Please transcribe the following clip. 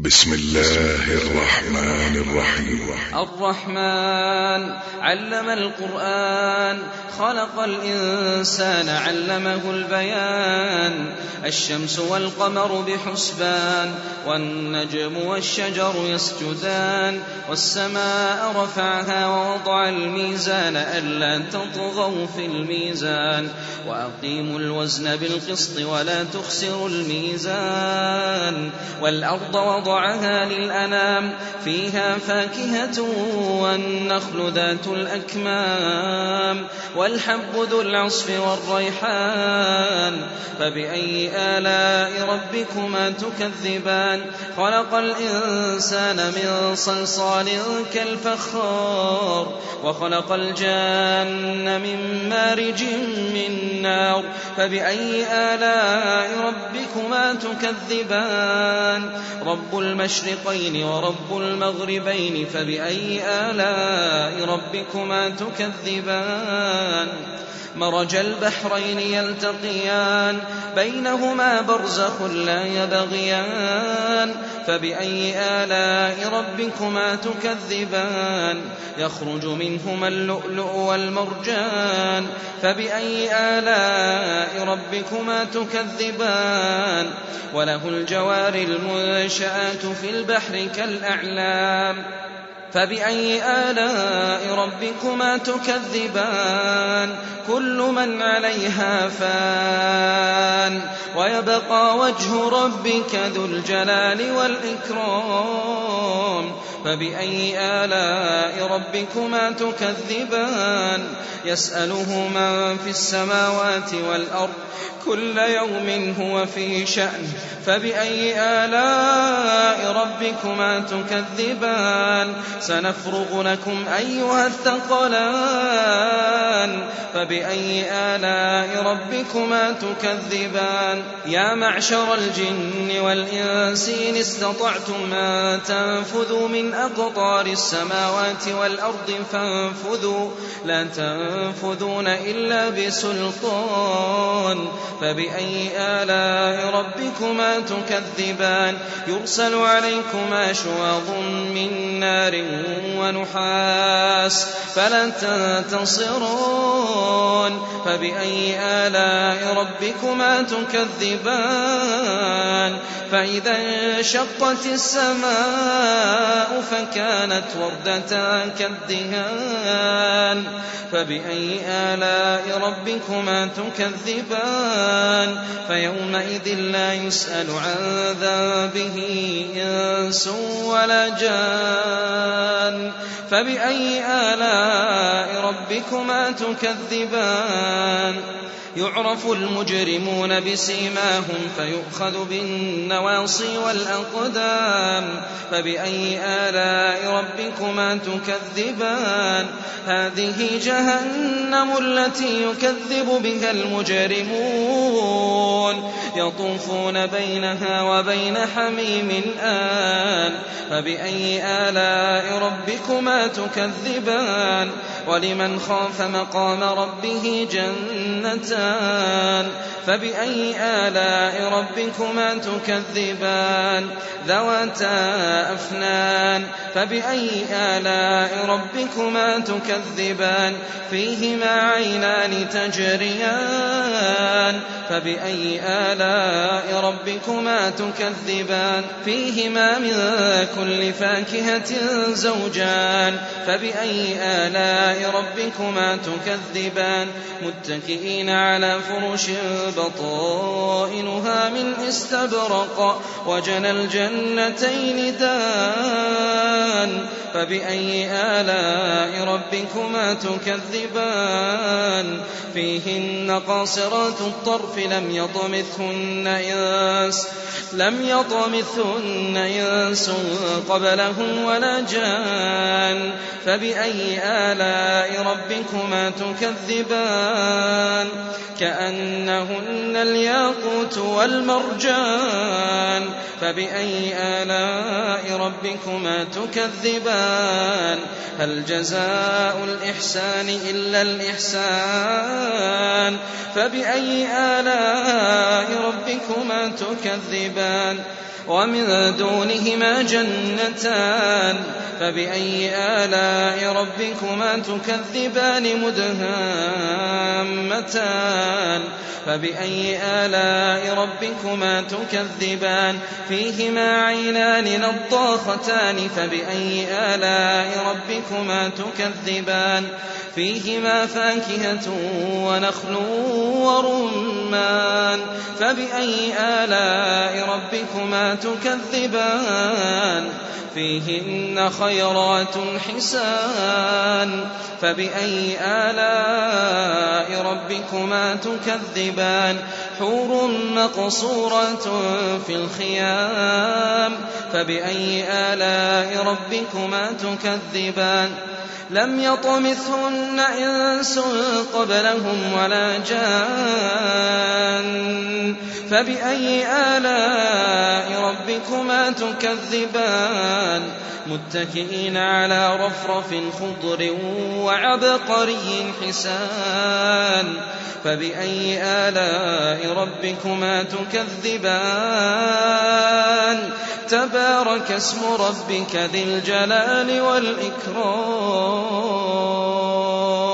بسم الله الرحمن الرحيم. الرحمن علم القرآن، خلق الإنسان علمه البيان. الشمس والقمر بحسبان، والنجم والشجر يسجدان. والسماء رفعها ووضع الميزان ألا تطغوا في الميزان، وأقيموا الوزن بالقسط ولا تخسروا الميزان. والأرض وضعها للأنام، فيها فاكهة والنخل ذات الأكمام، والحب ذو العصف والريحان. فبأي آلاء ربكما تكذبان؟ خلق الإنسان من صلصال كالفخار، وخلق الجان من مارج من نار. فبأي آلاء ربكما تكذبان؟ رب المشرقين ورب المغربين، فبأي آلاء ربكما تكذبان؟ مرج البحرين يلتقيان، بينهما برزخ لا يبغيان. فبأي آلاء ربكما تكذبان؟ يخرج منهما اللؤلؤ والمرجان. فبأي آلاء ربكما تكذبان؟ وله الجوار المنشآت في البحر كالأعلام. فبأي آلاء ربكما تكذبان؟ كل من عليها فان، ويبقى وجه ربك ذو الجلال والإكرام. فبأي آلاء ربكما تكذبان؟ يسأله من في السماوات والأرض، كل يوم هو في شأن. فبأي آلاء ربكما تكذبان؟ سنفرغ لكم أيها الثقلان. فبأي آلاء ربكما تكذبان؟ يا معشر الجن والإنس إن استطعتم أن تنفذوا من أقطار السماوات والأرض فانفذوا، لا تنفذون إلا بسلطان. فبأي آلاء ربكما تكذبان؟ يرسل عليكما شواظ من نار ونحاس فلا تنتصرون. فبأي آلاء ربكما تكذبان؟ فإذا انشقت السماء فكانت وردة كالدهان. فبأي آلاء ربكما تكذبان؟ فيومئذ لا يسأل عن ذنبه إنس ولا جان. فبأي آلاء ربكما تكذبان؟ يعرف المجرمون بسيماهم فيؤخذ بالنواصي والأقدام. فبأي آلاء ربكما تكذبان؟ هذه جهنم التي يكذب بها المجرمون، يطوفون بينها وبين حميم آن. فبأي آلاء ربكما تكذبان؟ ولمن خاف مقام ربه جنتان. فبأي آلاء ربكما تكذبان؟ ذواتا أفنان. فبأي آلاء ربكما تكذبان؟ فيهما عينان تجريان. فبأي آلاء ربكما تكذبان؟ فيهما من كل فاكهة زوجان. فبأي آلاء ربكما تكذبان؟ متكئين على فرش بطائنها من استبرق، وجنى الجنتين دان. فبأي آلاء ربكما تكذبان؟ فيهن قاصرات الطرف لم يطمثهن إنس قبلهم ولا جان. فبأي آلاء ربكما تكذبان؟ كأنهن الياقوت والمرجان. فبأي آلاء ربكما تكذبان؟ هل جزاء الإحسان إلا الإحسان؟ فبأي آلاء ربكما تكذبان؟ ومن دونهما جنتان فبأي آلاء ربكما تكذبان مدهامتان فبأي آلاء ربكما تكذبان فيهما عينان نضاختان فبأي آلاء ربكما تكذبان فيهما فاكهة ونخل ورمان فبأي آلاء ربكما تكذبان فيهن خيرات حسان فبأي آلاء ربكما تكذبان حور مقصورات في الخيام فبأي آلاء ربكما تكذبان لم يطمثهن إنس قبلهم ولا جان فبأي آلاء ربكما تكذبان متكئين على رفرف خضر وعبقري حسان فبأي آلاء ربكما تكذبان تبارك اسم ربك ذي الجلال والإكرام